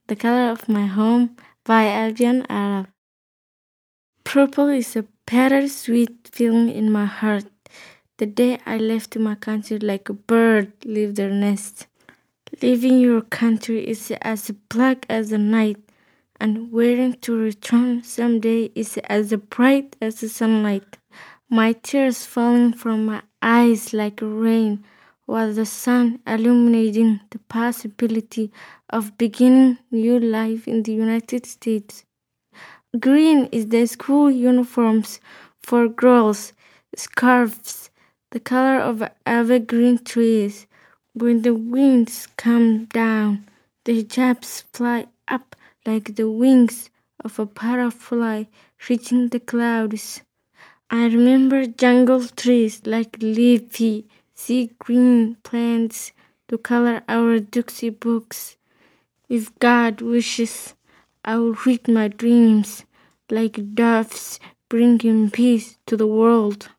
The Color of My Home by Albion Arab. Purple is a bittersweet feeling in my heart. The day I left my country like a bird leaves their nest. Leaving your country is as black as the night, and waiting to return someday is as bright as the sunlight. My tears falling from my eyes like rain, while the sun illuminating the possibility of beginning new life in the United States. Green is the school uniforms for girls, scarves, the color of evergreen trees. When the winds come down, the hijabs fly up like the wings of a butterfly reaching the clouds. I remember jungle trees like leafy, sea green plants to color our Dixie books. If God wishes, I will read my dreams like doves bringing peace to the world.